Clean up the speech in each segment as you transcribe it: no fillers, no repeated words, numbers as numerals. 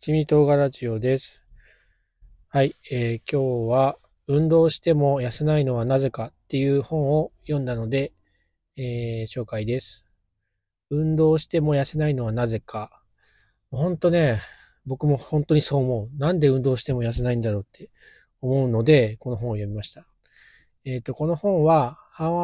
七味唐辛子です。はい、今日は運動しても痩せないのはなぜかっていう本を読んだので、紹介です。運動しても痩せないのはなぜか。本当ね、僕も本当にそう思う。なんで運動しても痩せないんだろうって思うので、この本を読みました。この本は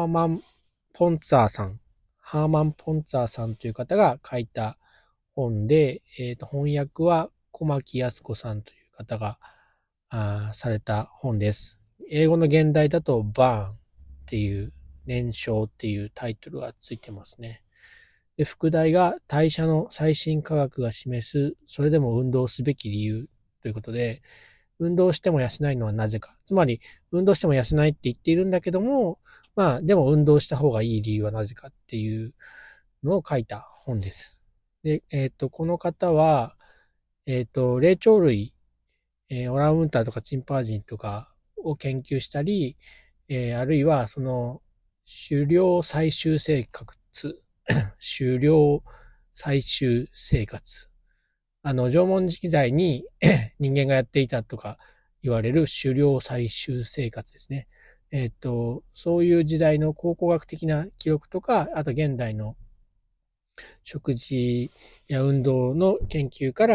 ハーマン・ポンツァーさんという方が書いた本で、翻訳は小牧靖子さんという方がされた本です。英語の現代だとバーンっていう燃焼っていうタイトルがついてますね。で、副題が代謝の最新科学が示すそれでも運動すべき理由ということで、運動しても痩せないのはなぜか。つまり、運動しても痩せないって言っているんだけども、でも運動した方がいい理由はなぜかっていうのを書いた本です。で、この方は、霊長類、オランウータンとかチンパンジーとかを研究したり、あるいはその狩猟採集生活、狩猟採集生活。縄文時代に人間がやっていたとか言われる狩猟採集生活ですね。そういう時代の考古学的な記録とか、あと現代の食事や運動の研究から、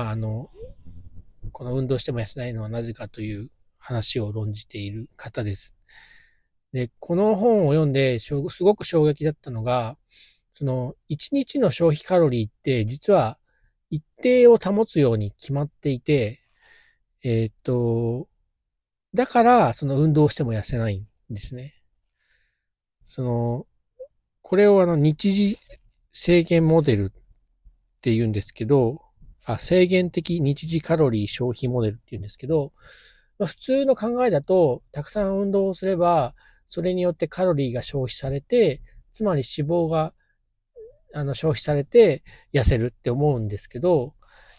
この運動しても痩せないのはなぜかという話を論じている方です。で、この本を読んですごく衝撃だったのが、その1日の消費カロリーって実は一定を保つように決まっていて、だからその運動しても痩せないんですね。これを日時制限モデルって言うんですけど、制限的日時カロリー消費モデルって言うんですけど、普通の考えだと、たくさん運動をすれば、それによってカロリーが消費されて、つまり脂肪が消費されて痩せるって思うんですけど、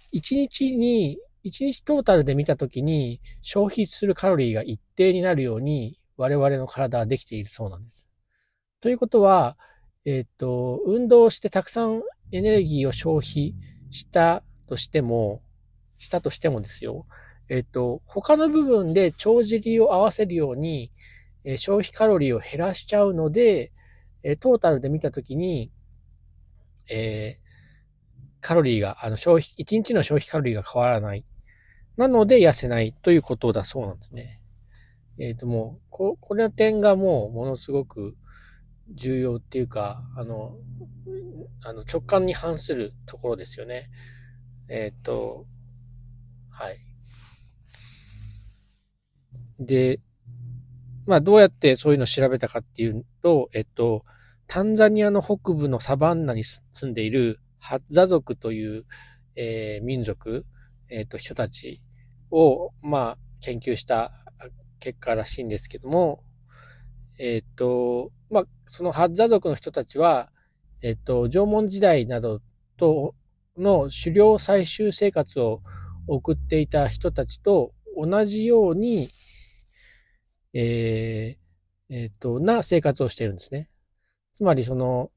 一日トータルで見たときに消費するカロリーが一定になるように我々の体はできているそうなんです。ということは、運動してたくさんエネルギーを消費したとしてもですよ。他の部分で帳尻を合わせるように、消費カロリーを減らしちゃうので、トータルで見たときに、カロリーが、1日の消費カロリーが変わらない。なので痩せないということだそうなんですね。もう、これの点がもうものすごく重要っていうか、直感に反するところですよね。はい。で、どうやってそういうのを調べたかっていうと、タンザニアの北部のサバンナに住んでいるハッザ族という、民族、人たちを、研究した結果らしいんですけども、そのハッザ族の人たちは、縄文時代などとの狩猟採集生活を送っていた人たちと同じように、な生活をしているんですね。つまりその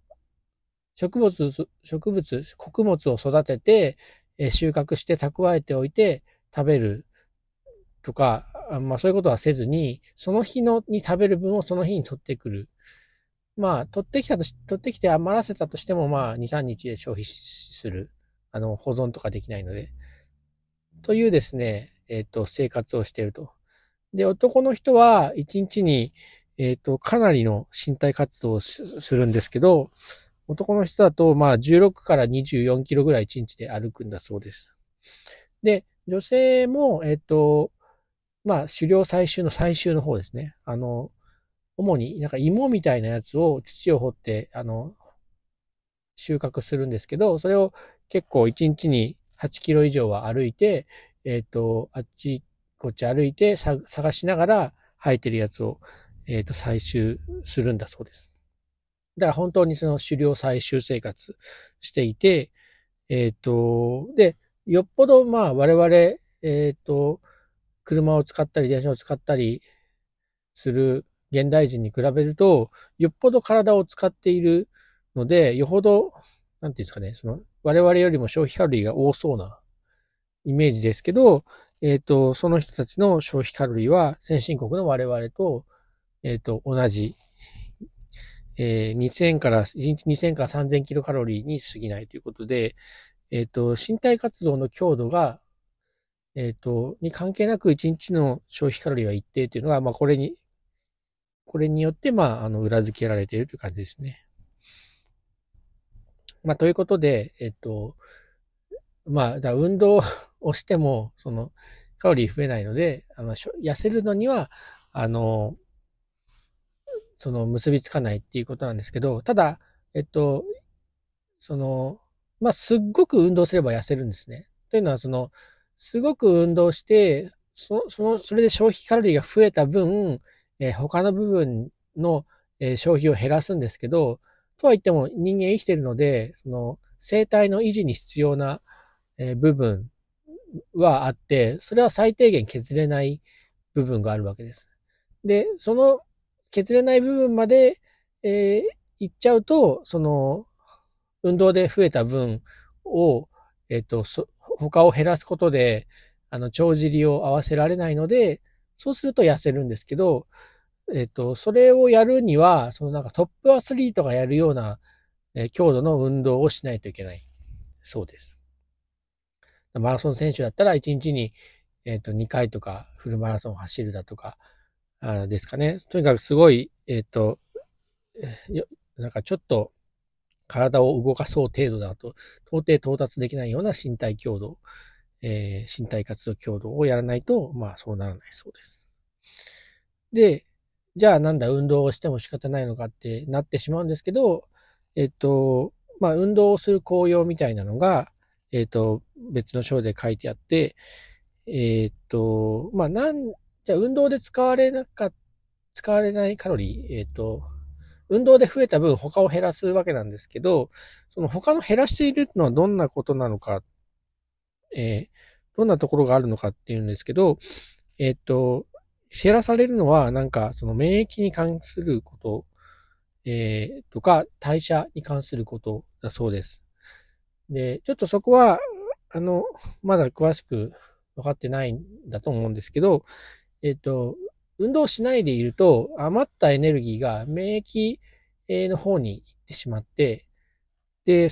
穀物を育てて、収穫して蓄えておいて食べるとか、そういうことはせずに、その日に食べる分をその日に取ってくる。取ってきて余らせたとしても、2、3日で消費する。保存とかできないので。というですね、生活をしていると。で、男の人は1日に、かなりの身体活動をするんですけど、男の人だと、16から24キロぐらい1日で歩くんだそうです。で、女性も、狩猟採集の最終の方ですね。主になんか芋みたいなやつを土を掘って、収穫するんですけど、それを結構1日に8キロ以上は歩いて、あっちこっち歩いて探しながら生えてるやつを、採集するんだそうです。だから本当にその狩猟採集生活していて、で、よっぽど我々、車を使ったり電車を使ったりする現代人に比べると、よっぽど体を使っているので、よほど、なんていうんですかね、我々よりも消費カロリーが多そうなイメージですけど、その人たちの消費カロリーは先進国の我々と、同じ、2000から、1日2000から3000キロカロリーに過ぎないということで、身体活動の強度が、に関係なく1日の消費カロリーは一定というのが、まあ、これによって、まあ、裏付けられているという感じですね。まあ、ということで、まあ、運動をしても、カロリー増えないので、痩せるのには、結びつかないっていうことなんですけど、ただ、その、まあ、すっごく運動すれば痩せるんですね。というのは、すごく運動して、それで消費カロリーが増えた分、他の部分の、消費を減らすんですけど、とは言っても人間生きてるので、生態の維持に必要な、部分はあって、それは最低限削れない部分があるわけです。で、その削れない部分まで、いっちゃうと、運動で増えた分を、他を減らすことで、帳尻を合わせられないので、そうすると痩せるんですけど、それをやるには、なんかトップアスリートがやるような、強度の運動をしないといけない。そうです。マラソン選手だったら1日に、2回とかフルマラソンを走るだとか、ですかね。とにかくすごい、なんかちょっと体を動かそう程度だと、到底到達できないような身体強度、身体活動強度をやらないと、まあそうならないそうです。で、じゃあなんだ運動をしても仕方ないのかってなってしまうんですけど、まあ運動をする効用みたいなのが、別の章で書いてあって、まあじゃあ運動で使われないカロリー、運動で増えた分他を減らすわけなんですけど、その他の減らしているのはどんなことなのか、どんなところがあるのかっていうんですけど、減らされるのはなんかその免疫に関すること、とか代謝に関することだそうです。で、ちょっとそこは、まだ詳しく分かってないんだと思うんですけど、えっと、運動しないでいると、余ったエネルギーが免疫の方に行ってしまって、で、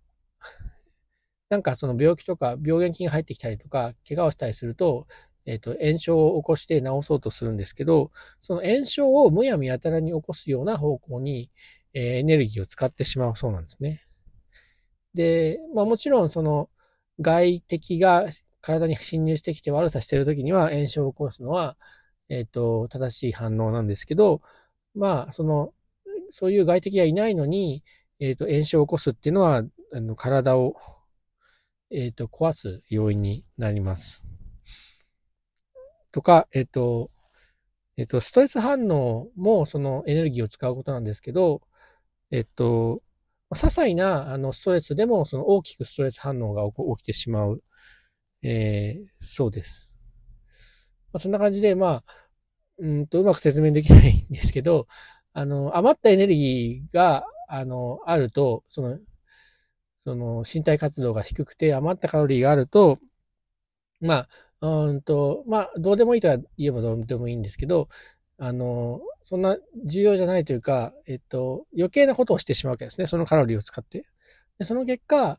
なんかその病気とか病原菌が入ってきたりとか、怪我をしたりすると、炎症を起こして治そうとするんですけど、その炎症をむやみやたらに起こすような方向に、エネルギーを使ってしまうそうなんですね。で、まあもちろん外敵が体に侵入してきて悪さしているときには炎症を起こすのは、正しい反応なんですけど、まあそういう外敵がいないのに、炎症を起こすっていうのは、体を、壊す要因になります。とか、ストレス反応もそのエネルギーを使うことなんですけど、些細なストレスでもその大きくストレス反応が起きてしまう、そうです。まあ、そんな感じで、まあ、うまく説明できないんですけど、余ったエネルギーが、あると、身体活動が低くて余ったカロリーがあると、まあ、まあ、どうでもいいとは言えばどうでもいいんですけど、そんな重要じゃないというか、余計なことをしてしまうわけですね。そのカロリーを使って。でその結果、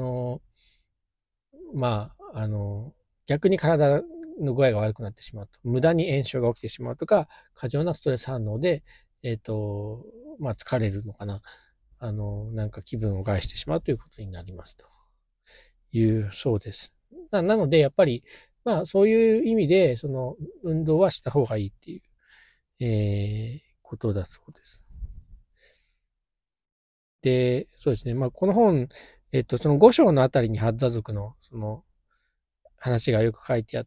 まあ、逆に体の具合が悪くなってしまうと。無駄に炎症が起きてしまうとか、過剰なストレス反応で、まあ、疲れるのかな。なんか気分を害してしまうということになりますというそうです。なので、やっぱり、まあ、そういう意味で、運動はした方がいいっていう、ことだそうです。で、そうですね。まあ、この本、その5章のあたりにハッザ族の、話がよく書いてあって、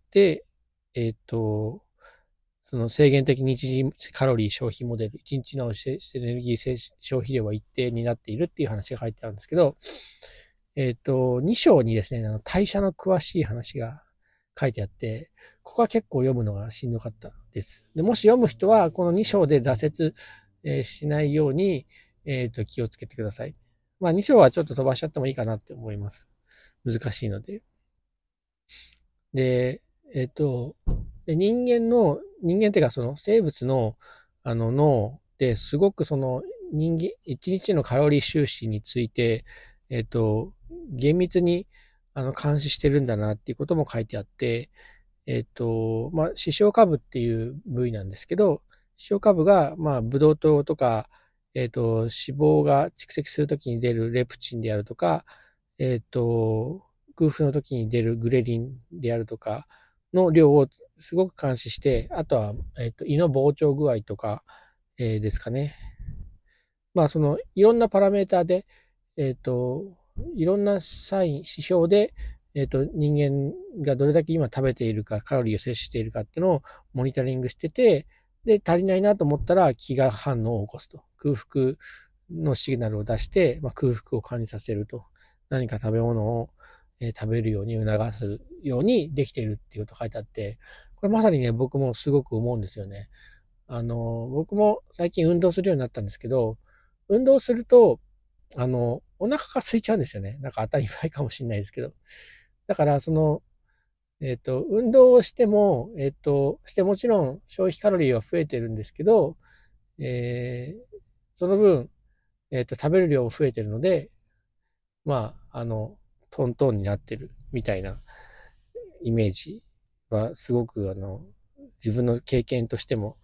その制限的日時カロリー消費モデル、1日のエネルギー消費量は一定になっているっていう話が書いてあるんですけど、2章にですね、代謝の詳しい話が書いてあって、ここは結構読むのがしんどかったです。でもし読む人は、この2章で挫折しないように、気をつけてください。まあ2章はちょっと飛ばしちゃってもいいかなって思います。難しいので。 で、人間っていうかその生物の脳ですごくその一日のカロリー収支について、厳密に監視してるんだなっていうことも書いてあって、視床下部っていう部位なんですけど、視床下部が、ブドウ糖とか、脂肪が蓄積するときに出るレプチンであるとか、空腹の時に出るグレリンであるとかの量をすごく監視して、あとは、胃の膨張具合とか、ですかね。いろんなパラメーターで、いろんな指標で、人間がどれだけ今食べているか、カロリーを摂取しているかっていうのをモニタリングしてて、で、足りないなと思ったら、飢餓反応を起こすと。空腹のシグナルを出して、空腹を感じさせると。何か食べ物を食べるように促すようにできているっていうことが書いてあって、これまさにね、僕もすごく思うんですよね。僕も最近運動するようになったんですけど、運動すると、お腹が空いちゃうんですよね。なんか当たり前かもしれないですけど。だから、運動をしても、してもちろん消費カロリーは増えてるんですけど、その分、食べる量も増えてるので、トントンになってるみたいなイメージはすごく自分の経験としても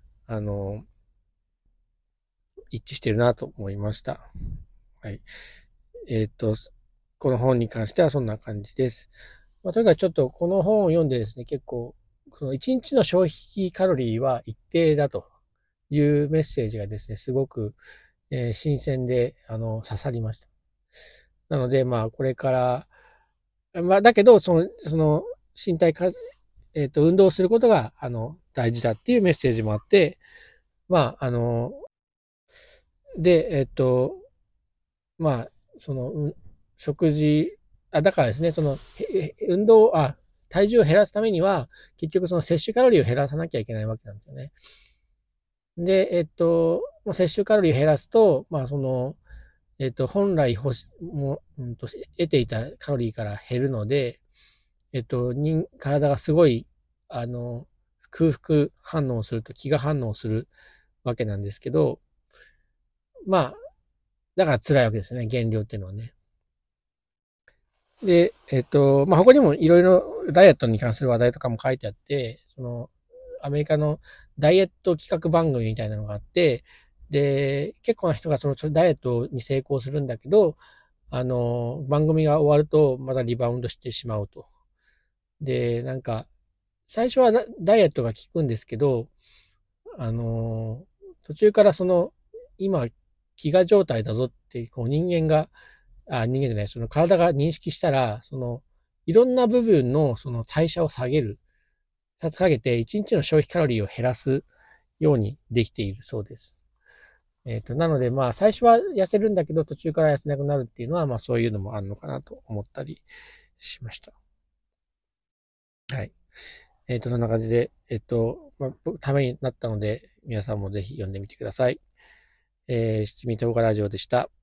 一致してるなと思いました。はい。この本に関してはそんな感じです。とにかくちょっとこの本を読んでですね、結構、この1日の消費カロリーは一定だというメッセージがですね、すごく、新鮮で、刺さりました。なので、これから、だけど、その、身体か、運動することが、大事だっていうメッセージもあって、まあ、あの、で、まあ、その、食事、だからですね、運動、体重を減らすためには、結局その摂取カロリーを減らさなきゃいけないわけなんですよね。で、摂取カロリーを減らすと、本来得ていたカロリーから減るので、体がすごい、空腹反応をすると、飢餓反応をするわけなんですけど、だから辛いわけですね、減量っていうのはね。で、他にもいろいろダイエットに関する話題とかも書いてあって、アメリカのダイエット企画番組みたいなのがあって、で、結構な人がそのダイエットに成功するんだけど、番組が終わるとまたリバウンドしてしまうと。で、なんか、最初はダイエットが効くんですけど、途中から今、飢餓状態だぞって、人間じゃない、その体が認識したら、いろんな部分の代謝を下げて、1日の消費カロリーを減らすようにできているそうです。なので、最初は痩せるんだけど、途中から痩せなくなるっていうのは、そういうのもあるのかなと思ったりしました。はい。そんな感じで、ためになったので、皆さんもぜひ読んでみてください。七味唐辛ラジオでした。